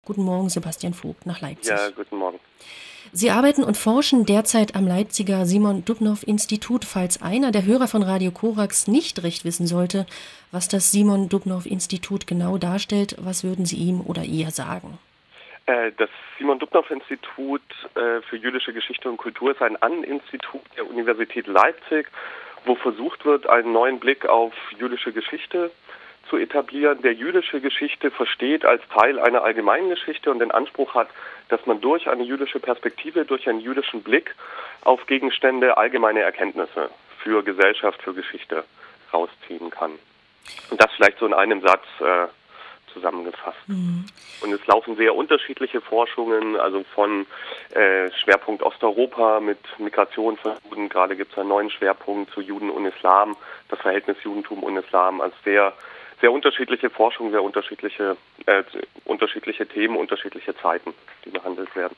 Guten Morgen, Sebastian Vogt nach Leipzig. Ja, guten Morgen. Sie arbeiten und forschen derzeit am Leipziger Simon-Dubnow-Institut. Falls einer der Hörer von Radio Korax nicht recht wissen sollte, was das Simon-Dubnow-Institut genau darstellt, was würden Sie ihm oder ihr sagen? Das Simon-Dubnow-Institut für jüdische Geschichte und Kultur ist ein An-Institut der Universität Leipzig, wo versucht wird, einen neuen Blick auf jüdische Geschichte zu etablieren, der jüdische Geschichte versteht als Teil einer allgemeinen Geschichte und den Anspruch hat, dass man durch eine jüdische Perspektive, durch einen jüdischen Blick auf Gegenstände allgemeine Erkenntnisse für Gesellschaft, für Geschichte rausziehen kann. Und das vielleicht so in einem Satz zusammengefasst. Und es laufen sehr unterschiedliche Forschungen, also von Schwerpunkt Osteuropa mit Migration von Juden. Gerade gibt es einen neuen Schwerpunkt zu Juden und Islam, das Verhältnis Judentum und Islam, als sehr unterschiedliche Forschung, sehr unterschiedliche Themen, unterschiedliche Zeiten, die behandelt werden.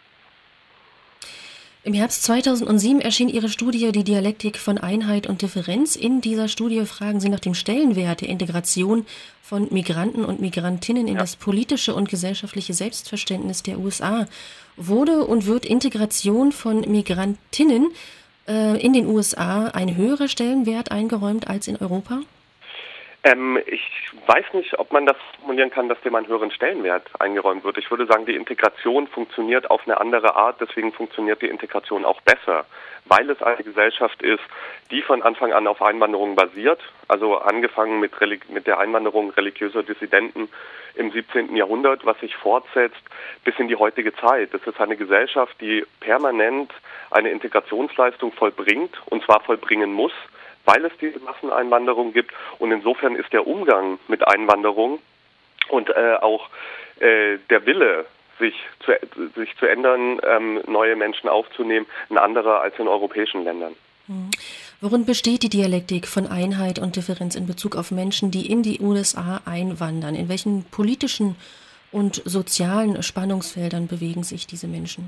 Im Herbst 2007 erschien Ihre Studie Die Dialektik von Einheit und Differenz. In dieser Studie fragen Sie nach dem Stellenwert der Integration von Migranten und Migrantinnen in das politische und gesellschaftliche Selbstverständnis der USA. Wurde und wird Integration von Migrantinnen in den USA ein höherer Stellenwert eingeräumt als in Europa? Ich weiß nicht, ob man das formulieren kann, dass dem einen höheren Stellenwert eingeräumt wird. Ich würde sagen, die Integration funktioniert auf eine andere Art, deswegen funktioniert die Integration auch besser, weil es eine Gesellschaft ist, die von Anfang an auf Einwanderung basiert, also angefangen mit der Einwanderung religiöser Dissidenten im 17. Jahrhundert, was sich fortsetzt bis in die heutige Zeit. Es ist eine Gesellschaft, die permanent eine Integrationsleistung vollbringt, und zwar vollbringen muss, weil es diese Masseneinwanderung gibt, und insofern ist der Umgang mit Einwanderung und auch der Wille, sich zu ändern, neue Menschen aufzunehmen, ein anderer als in europäischen Ländern. Worin besteht die Dialektik von Einheit und Differenz in Bezug auf Menschen, die in die USA einwandern? In welchen politischen und sozialen Spannungsfeldern bewegen sich diese Menschen?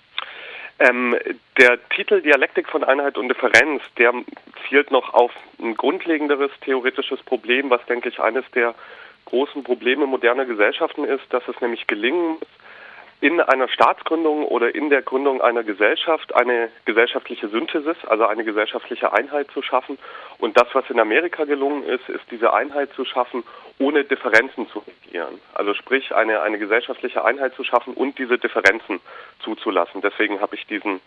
Der Titel Dialektik von Einheit und Differenz, der zielt noch auf ein grundlegenderes theoretisches Problem, was, denke ich, eines der großen Probleme moderner Gesellschaften ist, dass es nämlich gelingen muss, in einer Staatsgründung oder in der Gründung einer Gesellschaft eine gesellschaftliche Synthesis, also eine gesellschaftliche Einheit zu schaffen. Und das, was in Amerika gelungen ist, ist diese Einheit zu schaffen, ohne Differenzen zu regieren. Also sprich, eine gesellschaftliche Einheit zu schaffen und diese Differenzen zuzulassen. Deswegen habe ich diesen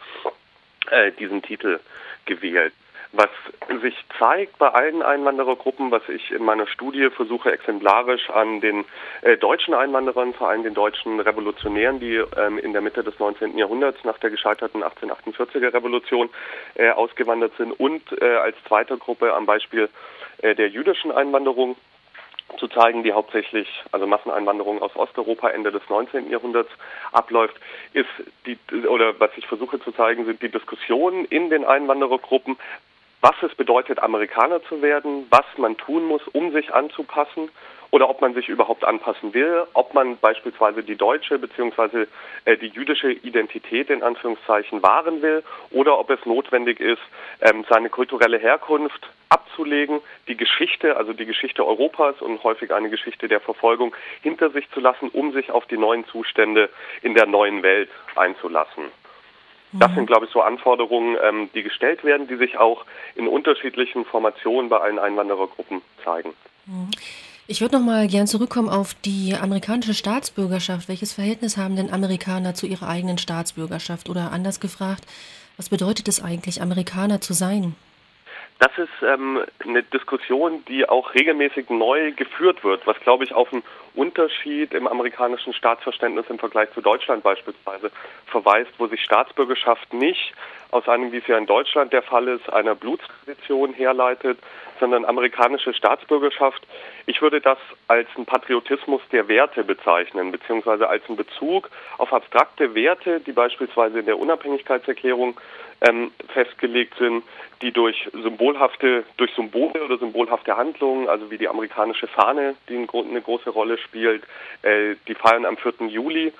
Titel gewählt. Was sich zeigt bei allen Einwanderergruppen, was ich in meiner Studie versuche exemplarisch an den deutschen Einwanderern, vor allem den deutschen Revolutionären, die in der Mitte des 19. Jahrhunderts nach der gescheiterten 1848er Revolution ausgewandert sind, und als zweite Gruppe am Beispiel der jüdischen Einwanderung zu zeigen, die hauptsächlich, also Masseneinwanderung aus Osteuropa Ende des 19. Jahrhunderts abläuft, was ich versuche zu zeigen, sind die Diskussionen in den Einwanderergruppen, was es bedeutet, Amerikaner zu werden, was man tun muss, um sich anzupassen, oder ob man sich überhaupt anpassen will, ob man beispielsweise die deutsche bzw. Die jüdische Identität in Anführungszeichen wahren will, oder ob es notwendig ist, seine kulturelle Herkunft abzulegen, die Geschichte, also die Geschichte Europas und häufig eine Geschichte der Verfolgung hinter sich zu lassen, um sich auf die neuen Zustände in der neuen Welt einzulassen. Das sind, glaube ich, so Anforderungen, die gestellt werden, die sich auch in unterschiedlichen Formationen bei allen Einwanderergruppen zeigen. Ich würde noch mal gern zurückkommen auf die amerikanische Staatsbürgerschaft. Welches Verhältnis haben denn Amerikaner zu ihrer eigenen Staatsbürgerschaft? Oder anders gefragt, was bedeutet es eigentlich, Amerikaner zu sein? Das ist eine Diskussion, die auch regelmäßig neu geführt wird, was, glaube ich, auf einen Unterschied im amerikanischen Staatsverständnis im Vergleich zu Deutschland beispielsweise verweist, wo sich Staatsbürgerschaft nicht aus einem, wie es ja in Deutschland der Fall ist, einer Bluttradition herleitet, sondern amerikanische Staatsbürgerschaft. Ich würde das als einen Patriotismus der Werte bezeichnen, beziehungsweise als einen Bezug auf abstrakte Werte, die beispielsweise in der Unabhängigkeitserklärung festgelegt sind, die durch Symbole oder symbolhafte Handlungen, also wie die amerikanische Fahne, die eine große Rolle spielt, die Feiern am 4. Juli.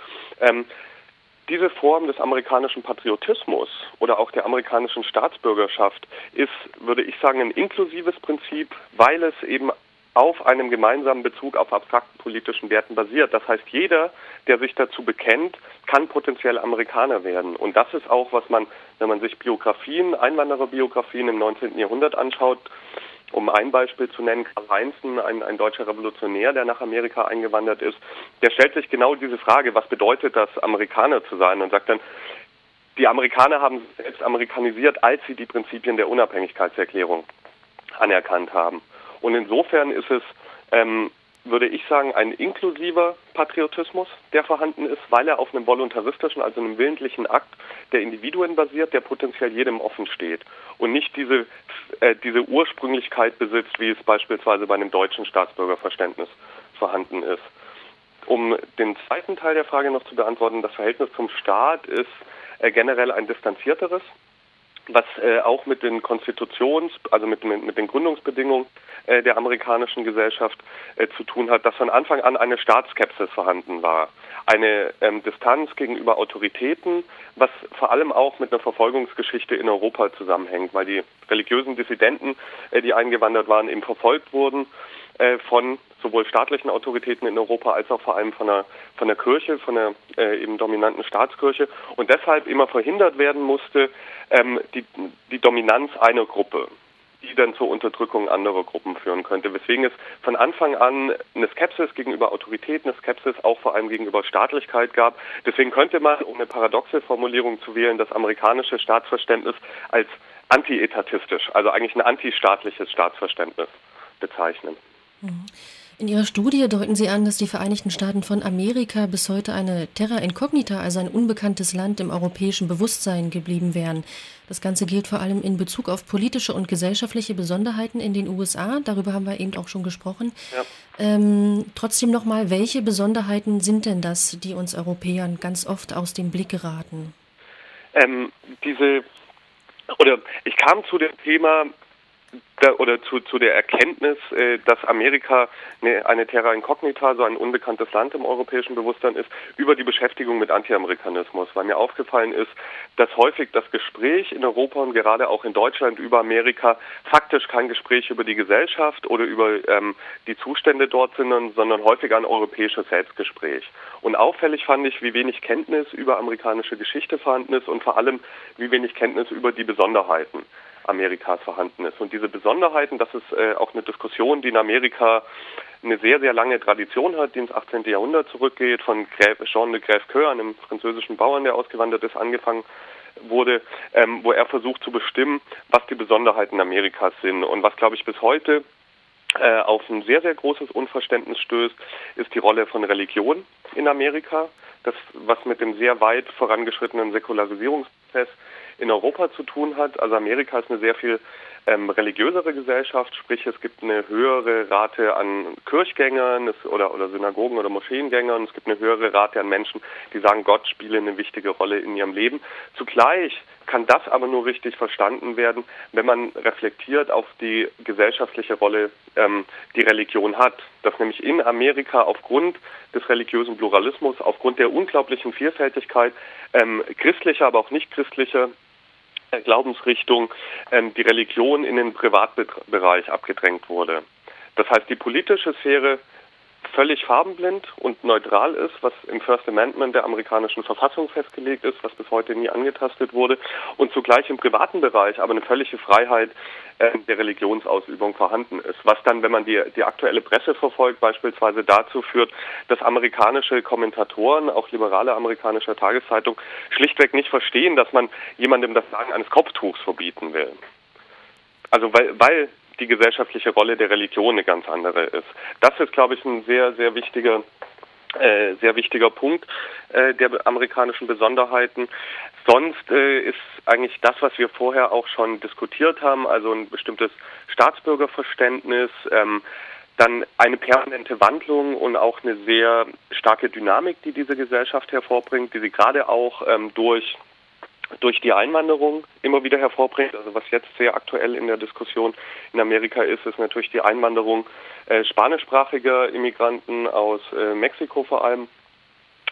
Diese Form des amerikanischen Patriotismus oder auch der amerikanischen Staatsbürgerschaft ist, würde ich sagen, ein inklusives Prinzip, weil es eben auf einem gemeinsamen Bezug auf abstrakten politischen Werten basiert. Das heißt, jeder, der sich dazu bekennt, kann potenziell Amerikaner werden. Und das ist auch, was man, wenn man sich Einwandererbiografien im 19. Jahrhundert anschaut, um ein Beispiel zu nennen, Karl Heinzen, ein deutscher Revolutionär, der nach Amerika eingewandert ist, der stellt sich genau diese Frage, was bedeutet das, Amerikaner zu sein, und sagt dann, die Amerikaner haben sich selbst amerikanisiert, als sie die Prinzipien der Unabhängigkeitserklärung anerkannt haben. Und insofern ist es, würde ich sagen, ein inklusiver Patriotismus, der vorhanden ist, weil er auf einem voluntaristischen, also einem willentlichen Akt der Individuen basiert, der potenziell jedem offen steht und nicht diese Ursprünglichkeit besitzt, wie es beispielsweise bei einem deutschen Staatsbürgerverständnis vorhanden ist. Um den zweiten Teil der Frage noch zu beantworten, das Verhältnis zum Staat ist generell ein distanzierteres, was auch mit den also mit den Gründungsbedingungen der amerikanischen Gesellschaft zu tun hat, dass von Anfang an eine Staatsskepsis vorhanden war. Eine Distanz gegenüber Autoritäten, was vor allem auch mit einer Verfolgungsgeschichte in Europa zusammenhängt, weil die religiösen Dissidenten, die eingewandert waren, eben verfolgt wurden von sowohl staatlichen Autoritäten in Europa als auch vor allem von der Kirche, von der eben dominanten Staatskirche, und deshalb immer verhindert werden musste, die Dominanz einer Gruppe, die dann zur Unterdrückung anderer Gruppen führen könnte. Weswegen es von Anfang an eine Skepsis gegenüber Autoritäten, eine Skepsis auch vor allem gegenüber Staatlichkeit gab. Deswegen könnte man, um eine paradoxe Formulierung zu wählen, das amerikanische Staatsverständnis als antietatistisch, also eigentlich ein antistaatliches Staatsverständnis bezeichnen. In Ihrer Studie deuten Sie an, dass die Vereinigten Staaten von Amerika bis heute eine Terra Incognita, also ein unbekanntes Land im europäischen Bewusstsein geblieben wären. Das Ganze gilt vor allem in Bezug auf politische und gesellschaftliche Besonderheiten in den USA. Darüber haben wir eben auch schon gesprochen. Ja. Trotzdem nochmal, welche Besonderheiten sind denn das, die uns Europäern ganz oft aus dem Blick geraten? Ich kam zu dem Thema zu der Erkenntnis, dass Amerika eine Terra Incognita, so ein unbekanntes Land im europäischen Bewusstsein ist, über die Beschäftigung mit Anti-Amerikanismus, weil mir aufgefallen ist, dass häufig das Gespräch in Europa und gerade auch in Deutschland über Amerika faktisch kein Gespräch über die Gesellschaft oder über die Zustände dort sind, sondern häufig ein europäisches Selbstgespräch. Und auffällig fand ich, wie wenig Kenntnis über amerikanische Geschichte vorhanden ist und vor allem, wie wenig Kenntnis über die Besonderheiten Amerikas vorhanden ist. Und diese Besonderheiten, das ist auch eine Diskussion, die in Amerika eine sehr, sehr lange Tradition hat, die ins 18. Jahrhundert zurückgeht, von Jean de Crèvecoeur, einem französischen Bauern, der ausgewandert ist, angefangen wurde, wo er versucht zu bestimmen, was die Besonderheiten Amerikas sind. Und was, glaube ich, bis heute auf ein sehr, sehr großes Unverständnis stößt, ist die Rolle von Religion in Amerika. Das, was mit dem sehr weit vorangeschrittenen Säkularisierungsprozess in Europa zu tun hat. Also Amerika ist eine sehr viel religiösere Gesellschaft, sprich es gibt eine höhere Rate an Kirchgängern oder Synagogen- oder Moscheengängern. Es gibt eine höhere Rate an Menschen, die sagen, Gott spiele eine wichtige Rolle in ihrem Leben. Zugleich kann das aber nur richtig verstanden werden, wenn man reflektiert auf die gesellschaftliche Rolle, die Religion hat. Dass nämlich in Amerika aufgrund des religiösen Pluralismus, aufgrund der unglaublichen Vielfältigkeit christlicher, aber auch nicht christlicher Glaubensrichtung, die Religion in den Privatbereich abgedrängt wurde. Das heißt, die politische Sphäre völlig farbenblind und neutral ist, was im First Amendment der amerikanischen Verfassung festgelegt ist, was bis heute nie angetastet wurde, und zugleich im privaten Bereich aber eine völlige Freiheit der Religionsausübung vorhanden ist, was dann, wenn man die aktuelle Presse verfolgt, beispielsweise dazu führt, dass amerikanische Kommentatoren, auch liberale amerikanische Tageszeitung, schlichtweg nicht verstehen, dass man jemandem das Tragen eines Kopftuchs verbieten will. Also weil die gesellschaftliche Rolle der Religion eine ganz andere ist. Das ist, glaube ich, ein sehr, sehr wichtiger Punkt der amerikanischen Besonderheiten. Sonst ist eigentlich das, was wir vorher auch schon diskutiert haben, also ein bestimmtes Staatsbürgerverständnis, dann eine permanente Wandlung und auch eine sehr starke Dynamik, die diese Gesellschaft hervorbringt, die sie gerade auch durch die Einwanderung immer wieder hervorbringt. Also was jetzt sehr aktuell in der Diskussion in Amerika ist natürlich die Einwanderung spanischsprachiger Immigranten aus Mexiko vor allem,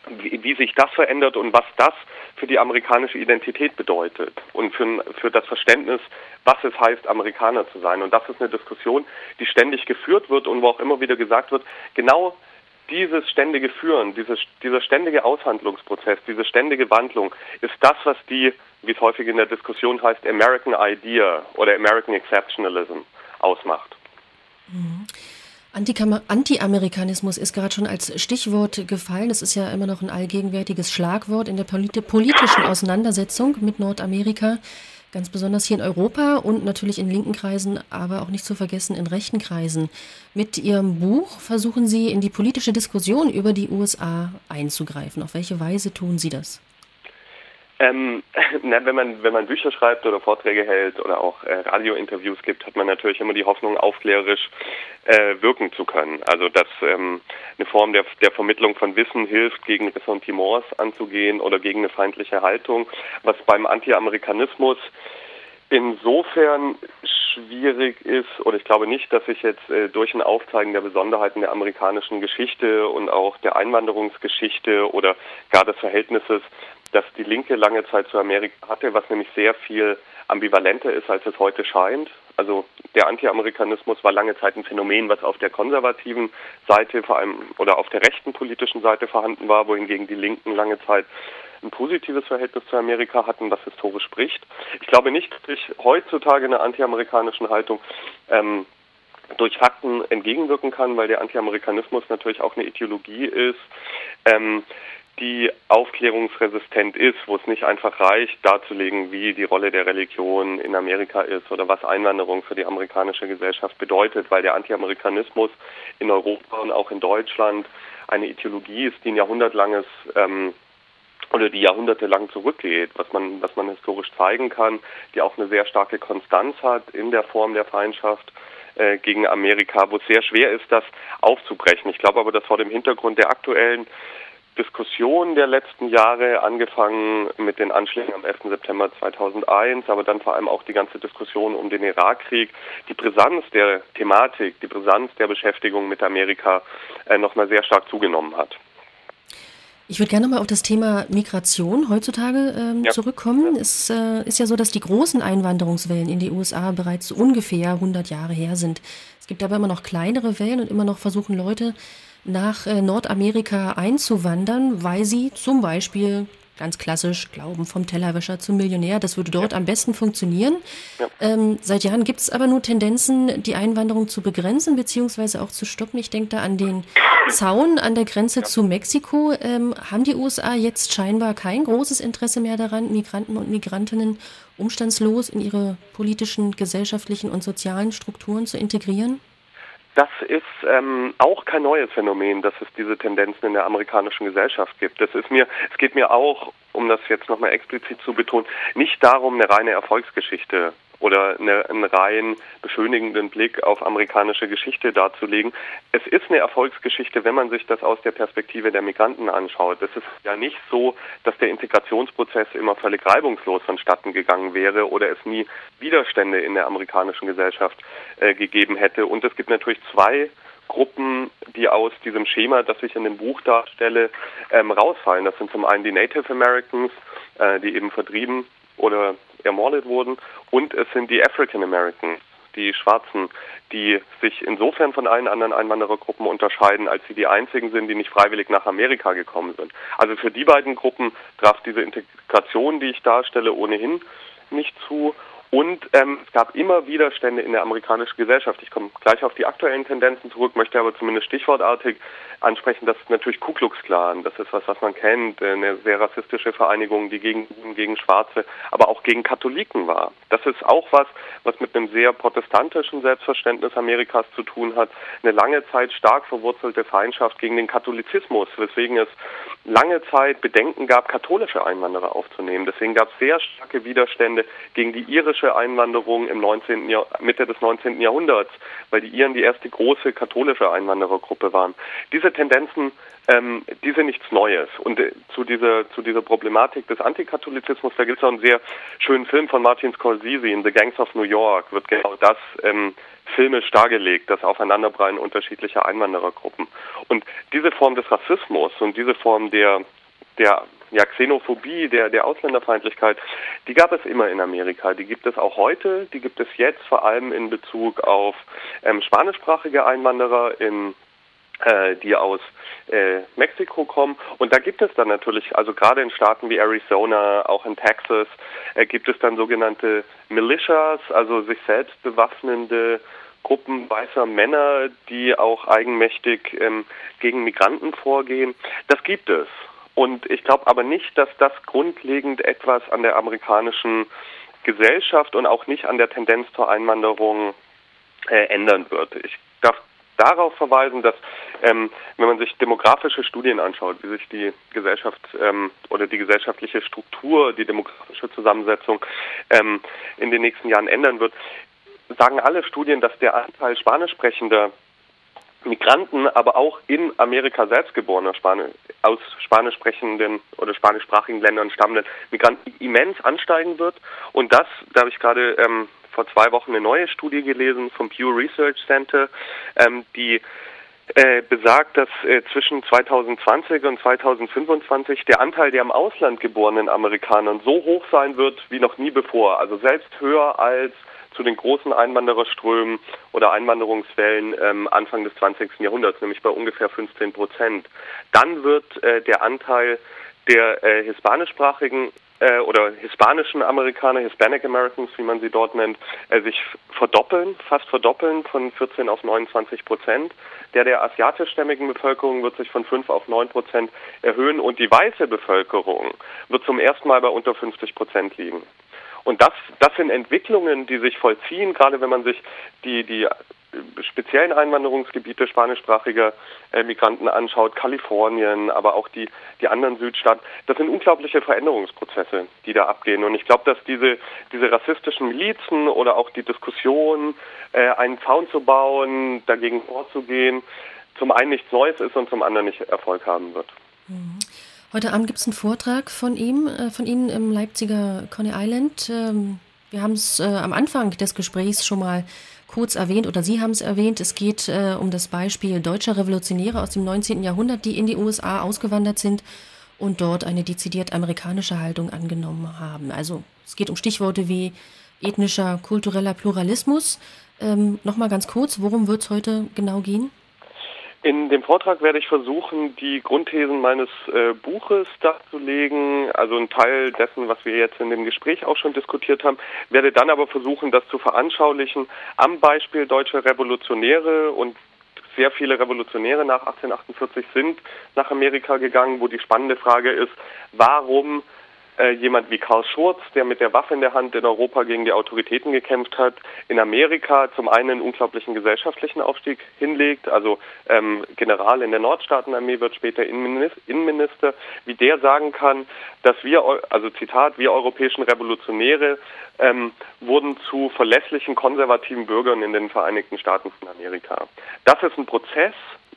wie sich das verändert und was das für die amerikanische Identität bedeutet und für das Verständnis, was es heißt, Amerikaner zu sein. Und das ist eine Diskussion, die ständig geführt wird und wo auch immer wieder gesagt wird, genau dieses ständige Führen, dieser ständige Aushandlungsprozess, diese ständige Wandlung ist das, was die, wie es häufig in der Diskussion heißt, American Idea oder American Exceptionalism ausmacht. Mhm. Anti-Amerikanismus ist gerade schon als Stichwort gefallen. Das ist ja immer noch ein allgegenwärtiges Schlagwort in der politischen Auseinandersetzung mit Nordamerika, ganz besonders hier in Europa und natürlich in linken Kreisen, aber auch nicht zu vergessen in rechten Kreisen. Mit Ihrem Buch versuchen Sie, in die politische Diskussion über die USA einzugreifen. Auf welche Weise tun Sie das? Wenn man Bücher schreibt oder Vorträge hält oder auch Radiointerviews gibt, hat man natürlich immer die Hoffnung, aufklärerisch wirken zu können. Also dass eine Form der Vermittlung von Wissen hilft, gegen Ressentiments anzugehen oder gegen eine feindliche Haltung, was beim Anti-Amerikanismus insofern schwierig ist, oder ich glaube nicht, dass sich jetzt durch ein Aufzeigen der Besonderheiten der amerikanischen Geschichte und auch der Einwanderungsgeschichte oder gar des Verhältnisses, dass die Linke lange Zeit zu Amerika hatte, was nämlich sehr viel ambivalenter ist, als es heute scheint. Also der Anti-Amerikanismus war lange Zeit ein Phänomen, was auf der konservativen Seite vor allem oder auf der rechten politischen Seite vorhanden war, wohingegen die Linken lange Zeit ein positives Verhältnis zu Amerika hatten, was historisch spricht. Ich glaube nicht, dass ich heutzutage einer anti-amerikanischen Haltung durch Fakten entgegenwirken kann, weil der Anti-Amerikanismus natürlich auch eine Ideologie ist, die aufklärungsresistent ist, wo es nicht einfach reicht, darzulegen, wie die Rolle der Religion in Amerika ist oder was Einwanderung für die amerikanische Gesellschaft bedeutet, weil der Anti-Amerikanismus in Europa und auch in Deutschland eine Ideologie ist, die ein jahrhundertelanges oder die jahrhundertelang zurückgeht, was man historisch zeigen kann, die auch eine sehr starke Konstanz hat in der Form der Feindschaft gegen Amerika, wo es sehr schwer ist, das aufzubrechen. Ich glaube aber, dass vor dem Hintergrund der aktuellen Diskussion der letzten Jahre, angefangen mit den Anschlägen am 11. September 2001, aber dann vor allem auch die ganze Diskussion um den Irakkrieg, die Brisanz der Thematik, die Brisanz der Beschäftigung mit Amerika nochmal sehr stark zugenommen hat. Ich würde gerne mal auf das Thema Migration heutzutage zurückkommen. Ja. Es ist ja so, dass die großen Einwanderungswellen in die USA bereits ungefähr 100 Jahre her sind. Es gibt aber immer noch kleinere Wellen und immer noch versuchen Leute, nach Nordamerika einzuwandern, weil sie zum Beispiel ganz klassisch glauben, vom Tellerwäscher zum Millionär, das würde dort am besten funktionieren. Ja. Seit Jahren gibt es aber nur Tendenzen, die Einwanderung zu begrenzen bzw. auch zu stoppen. Ich denke da an den Zaun an der Grenze zu Mexiko. Haben die USA jetzt scheinbar kein großes Interesse mehr daran, Migranten und Migrantinnen umstandslos in ihre politischen, gesellschaftlichen und sozialen Strukturen zu integrieren? Das ist auch kein neues Phänomen, dass es diese Tendenzen in der amerikanischen Gesellschaft gibt. Es geht mir auch, um das jetzt nochmal explizit zu betonen, nicht darum, eine reine Erfolgsgeschichte oder einen rein beschönigenden Blick auf amerikanische Geschichte darzulegen. Es ist eine Erfolgsgeschichte, wenn man sich das aus der Perspektive der Migranten anschaut. Es ist ja nicht so, dass der Integrationsprozess immer völlig reibungslos vonstatten gegangen wäre oder es nie Widerstände in der amerikanischen Gesellschaft gegeben hätte. Und es gibt natürlich zwei Gruppen, die aus diesem Schema, das ich in dem Buch darstelle, rausfallen. Das sind zum einen die Native Americans, die eben vertrieben oder ermordet wurden, und es sind die African Americans, die Schwarzen, die sich insofern von allen anderen Einwanderergruppen unterscheiden, als sie die einzigen sind, die nicht freiwillig nach Amerika gekommen sind. Also für die beiden Gruppen traf diese Integration, die ich darstelle, ohnehin nicht zu. Und es gab immer Widerstände in der amerikanischen Gesellschaft. Ich komme gleich auf die aktuellen Tendenzen zurück, möchte aber zumindest stichwortartig ansprechen, dass natürlich Ku Klux Klan, das ist was man kennt, eine sehr rassistische Vereinigung, die gegen Schwarze, aber auch gegen Katholiken war. Das ist auch was mit einem sehr protestantischen Selbstverständnis Amerikas zu tun hat. Eine lange Zeit stark verwurzelte Feindschaft gegen den Katholizismus, weswegen es lange Zeit Bedenken gab, katholische Einwanderer aufzunehmen. Deswegen gab es sehr starke Widerstände gegen die irische Einwanderung im Mitte des 19. Jahrhunderts, weil die Iren die erste große katholische Einwanderergruppe waren. Diese Tendenzen, die sind nichts Neues. Und zu dieser Problematik des Antikatholizismus, da gibt es auch einen sehr schönen Film von Martin Scorsese, in The Gangs of New York, wird genau das filmisch dargelegt, das Aufeinanderprallen unterschiedlicher Einwanderergruppen. Und diese Form des Rassismus und diese Form der der Xenophobie, der Ausländerfeindlichkeit, die gab es immer in Amerika. Die gibt es auch heute, die gibt es jetzt vor allem in Bezug auf spanischsprachige Einwanderer, die aus Mexiko kommen. Und da gibt es dann natürlich, also gerade in Staaten wie Arizona, auch in Texas, gibt es dann sogenannte Militias, also sich selbst bewaffnende Gruppen weißer Männer, die auch eigenmächtig gegen Migranten vorgehen. Das gibt es. Und ich glaube aber nicht, dass das grundlegend etwas an der amerikanischen Gesellschaft und auch nicht an der Tendenz zur Einwanderung ändern wird. Ich darf darauf verweisen, dass wenn man sich demografische Studien anschaut, wie sich die Gesellschaft oder die gesellschaftliche Struktur, die demografische Zusammensetzung in den nächsten Jahren ändern wird, sagen alle Studien, dass der Anteil spanisch sprechender Migranten, aber auch in Amerika selbst geborener aus spanisch sprechenden oder spanischsprachigen Ländern stammenden Migranten immens ansteigen wird. Und da habe ich gerade vor 2 Wochen eine neue Studie gelesen vom Pew Research Center, die besagt, dass zwischen 2020 und 2025 der Anteil der im Ausland geborenen Amerikanern so hoch sein wird wie noch nie bevor. Also selbst höher als zu den großen Einwandererströmen oder Einwanderungswellen Anfang des 20. Jahrhunderts, nämlich bei ungefähr 15%. Dann wird der Anteil der hispanischsprachigen oder hispanischen Amerikaner, Hispanic Americans, wie man sie dort nennt, sich fast verdoppeln von 14 auf 29%. Der asiatischstämmigen Bevölkerung wird sich von 5 auf 9% erhöhen und die weiße Bevölkerung wird zum ersten Mal bei unter 50% liegen. Und das sind Entwicklungen, die sich vollziehen, gerade wenn man sich die speziellen Einwanderungsgebiete spanischsprachiger Migranten anschaut, Kalifornien, aber auch die anderen Südstaaten. Das sind unglaubliche Veränderungsprozesse, die da abgehen. Und ich glaube, dass diese rassistischen Milizen oder auch die Diskussion, einen Zaun zu bauen, dagegen vorzugehen, zum einen nichts Neues ist und zum anderen nicht Erfolg haben wird. Mhm. Heute Abend gibt es einen Vortrag von Ihnen im Leipziger Coney Island. Wir haben es am Anfang des Gesprächs schon mal kurz erwähnt, oder Sie haben es erwähnt. Es geht um das Beispiel deutscher Revolutionäre aus dem 19. Jahrhundert, die in die USA ausgewandert sind und dort eine dezidiert amerikanische Haltung angenommen haben. Also es geht um Stichworte wie ethnischer, kultureller Pluralismus. Nochmal ganz kurz, worum wird es heute genau gehen? In dem Vortrag werde ich versuchen, die Grundthesen meines Buches darzulegen, also ein Teil dessen, was wir jetzt in dem Gespräch auch schon diskutiert haben, werde dann aber versuchen, das zu veranschaulichen am Beispiel deutscher Revolutionäre. Und sehr viele Revolutionäre nach 1848 sind nach Amerika gegangen, wo die spannende Frage ist, warum jemand wie Karl Schurz, der mit der Waffe in der Hand in Europa gegen die Autoritäten gekämpft hat, in Amerika zum einen einen unglaublichen gesellschaftlichen Aufstieg hinlegt, also General in der Nordstaatenarmee, wird später Innenminister, wie der sagen kann, dass wir, also Zitat, wir europäischen Revolutionäre wurden zu verlässlichen konservativen Bürgern in den Vereinigten Staaten von Amerika. Das ist ein Prozess,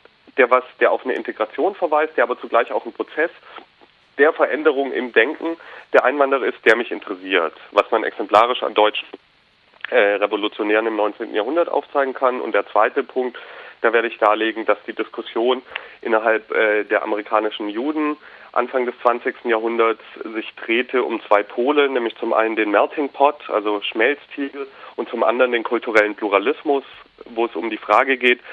der auf eine Integration verweist, der aber zugleich auch ein Prozess der Veränderung im Denken der Einwanderer ist, der mich interessiert, was man exemplarisch an deutschen Revolutionären im 19. Jahrhundert aufzeigen kann. Und der zweite Punkt, da werde ich darlegen, dass die Diskussion innerhalb der amerikanischen Juden Anfang des 20. Jahrhunderts sich drehte um 2 Pole, nämlich zum einen den Melting Pot, also Schmelztiegel, und zum anderen den kulturellen Pluralismus, wo es um die Frage geht,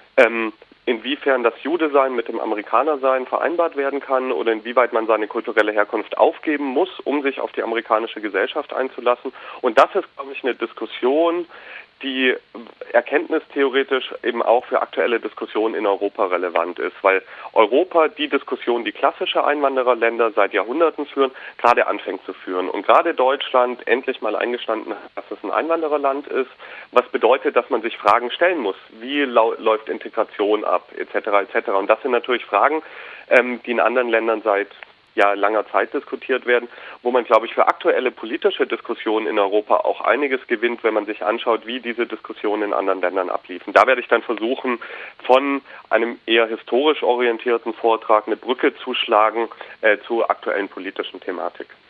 inwiefern das Jude-Sein mit dem Amerikaner-Sein vereinbart werden kann oder inwieweit man seine kulturelle Herkunft aufgeben muss, um sich auf die amerikanische Gesellschaft einzulassen. Und das ist, glaube ich, eine Diskussion, die erkenntnistheoretisch eben auch für aktuelle Diskussionen in Europa relevant ist, weil Europa die Diskussion, die klassische Einwandererländer seit Jahrhunderten führen, gerade anfängt zu führen. Und gerade Deutschland endlich mal eingestanden hat, dass es ein Einwandererland ist, was bedeutet, dass man sich Fragen stellen muss. Wie läuft Integration ab, etc., etc. Und das sind natürlich Fragen, die in anderen Ländern seit langer Zeit diskutiert werden, wo man, glaube ich, für aktuelle politische Diskussionen in Europa auch einiges gewinnt, wenn man sich anschaut, wie diese Diskussionen in anderen Ländern abliefen. Da werde ich dann versuchen, von einem eher historisch orientierten Vortrag eine Brücke zu schlagen zur aktuellen politischen Thematik.